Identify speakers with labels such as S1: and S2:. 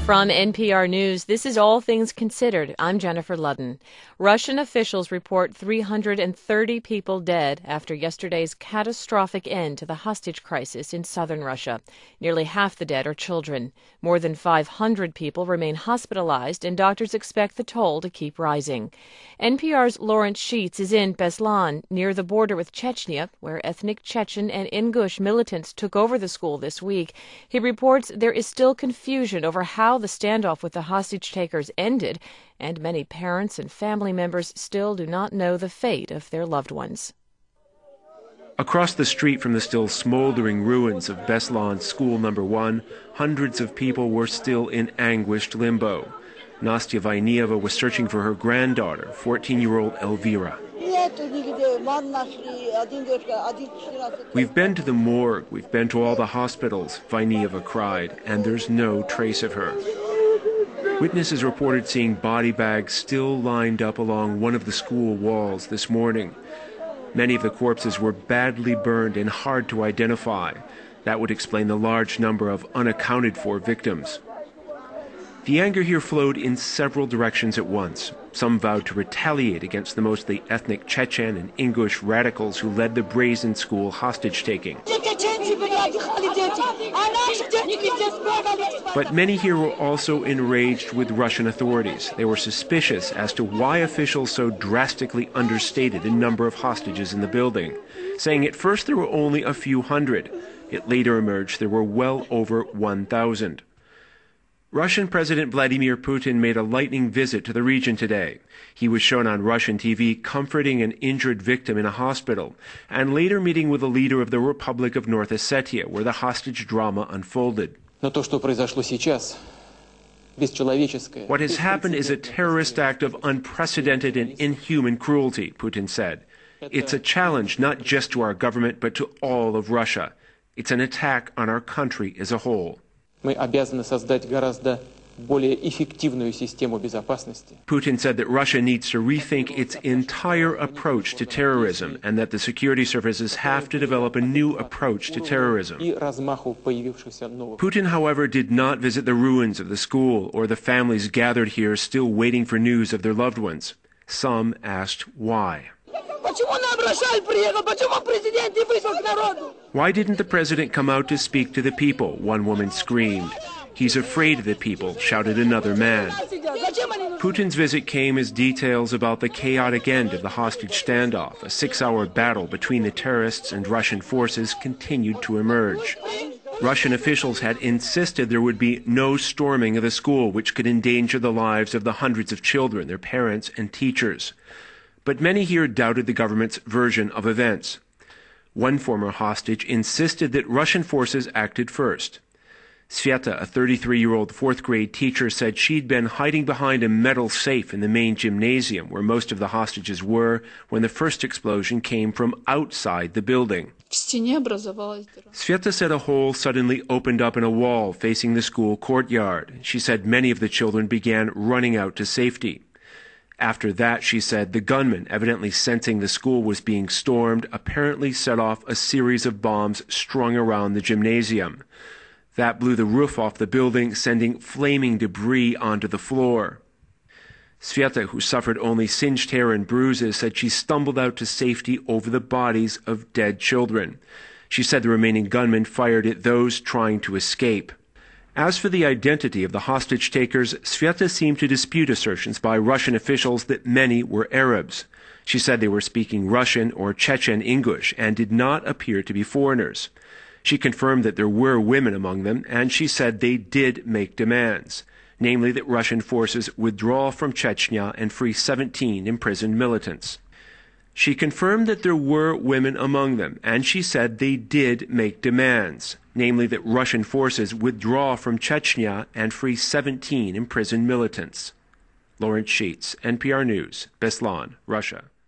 S1: From NPR News, this is All Things Considered. I'm Jennifer Ludden. Russian officials report 330 people dead after yesterday's catastrophic end to the hostage crisis in southern Russia. Nearly half the dead are children. More than 500 people remain hospitalized, and doctors expect the toll to keep rising. NPR's Lawrence Sheets is in Beslan, near the border with Chechnya, where ethnic Chechen and Ingush militants took over the school this week. He reports there is still confusion over how the standoff with the hostage takers ended, and many parents and family members still do not know the fate of their loved ones.
S2: Across the street from the still smoldering ruins of Beslan School Number 1, hundreds of people were still in anguished limbo. Nastya Vainieva was searching for her granddaughter, 14-year-old Elvira. We've been to the morgue, we've been to all the hospitals, Vainieva cried, and there's no trace of her. Witnesses reported seeing body bags still lined up along one of the school walls this morning. Many of the corpses were badly burned and hard to identify. That would explain the large number of unaccounted-for victims. The anger here flowed in several directions at once. Some vowed to retaliate against the mostly ethnic Chechen and Ingush radicals who led the brazen school hostage-taking. But many here were also enraged with Russian authorities. They were suspicious as to why officials so drastically understated the number of hostages in the building, saying at first there were only a few hundred. It later emerged there were well over 1,000. Russian President Vladimir Putin made a lightning visit to the region today. He was shown on Russian TV comforting an injured victim in a hospital, and later meeting with the leader of the Republic of North Ossetia, where the hostage drama unfolded. What has happened is a terrorist act of unprecedented and inhuman cruelty, Putin said. It's a challenge not just to our government, but to all of Russia. It's an attack on our country as a whole. Putin said that Russia needs to rethink its entire approach to terrorism and that the security services have to develop a new approach to terrorism. Putin, however, did not visit the ruins of the school or the families gathered here still waiting for news of their loved ones. Some asked why. Why didn't the president come out to speak to the people? One woman screamed. He's afraid of the people, shouted another man. Putin's visit came as details about the chaotic end of the hostage standoff. A 6-hour battle between the terrorists and Russian forces continued to emerge. Russian officials had insisted there would be no storming of the school, which could endanger the lives of the hundreds of children, their parents, and teachers. But many here doubted the government's version of events. One former hostage insisted that Russian forces acted first. Sveta, a 33-year-old fourth-grade teacher, said she'd been hiding behind a metal safe in the main gymnasium where most of the hostages were when the first explosion came from outside the building. Sveta said a hole suddenly opened up in a wall facing the school courtyard. She said many of the children began running out to safety. After that, she said, the gunman, evidently sensing the school was being stormed, apparently set off a series of bombs strung around the gymnasium. That blew the roof off the building, sending flaming debris onto the floor. Sveta, who suffered only singed hair and bruises, said she stumbled out to safety over the bodies of dead children. She said the remaining gunman fired at those trying to escape. As for the identity of the hostage takers, Sveta seemed to dispute assertions by Russian officials that many were Arabs. She said they were speaking Russian or Chechen English and did not appear to be foreigners. She confirmed that there were women among them, and she said they did make demands, namely that Russian forces withdraw from Chechnya and free 17 imprisoned militants. She confirmed that there were women among them, and she said they did make demands, namely that Russian forces withdraw from Chechnya and free 17 imprisoned militants. Lawrence Sheets, NPR News, Beslan, Russia.